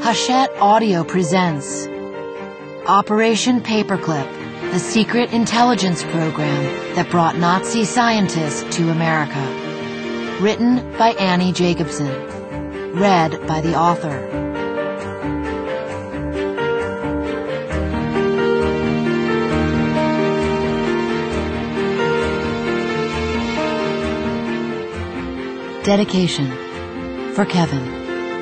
Hachette Audio presents Operation Paperclip, the secret intelligence program that brought Nazi scientists to America. Written by Annie Jacobson. Read by the author. Dedication for Kevin.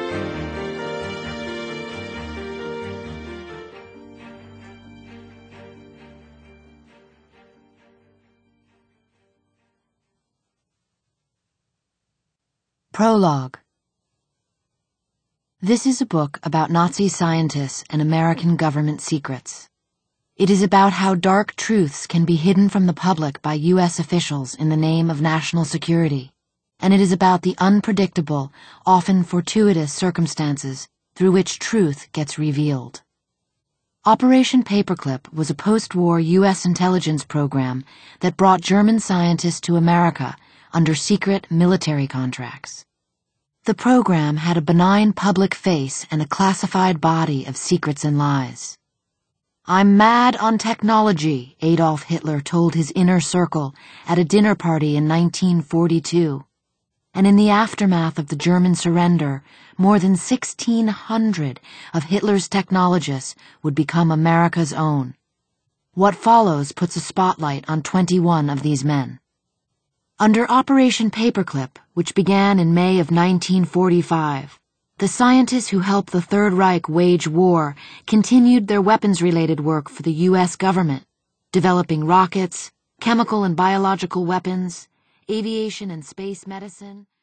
Prologue. This is a book about Nazi scientists and American government secrets. It is about how dark truths can be hidden from the public by U.S. officials in the name of national security, and it is about the unpredictable, often fortuitous circumstances through which truth gets revealed. Operation Paperclip was a post-war U.S. intelligence program that brought German scientists to America under secret military contracts. The program had a benign public face and a classified body of secrets and lies. "I'm mad on technology," Adolf Hitler told his inner circle at a dinner party in 1942. And in the aftermath of the German surrender, more than 1,600 of Hitler's technologists would become America's own. What follows puts a spotlight on 21 of these men. Under Operation Paperclip, which began in May of 1945, the scientists who helped the Third Reich wage war continued their weapons-related work for the U.S. government, developing rockets, chemical and biological weapons, aviation and space medicine,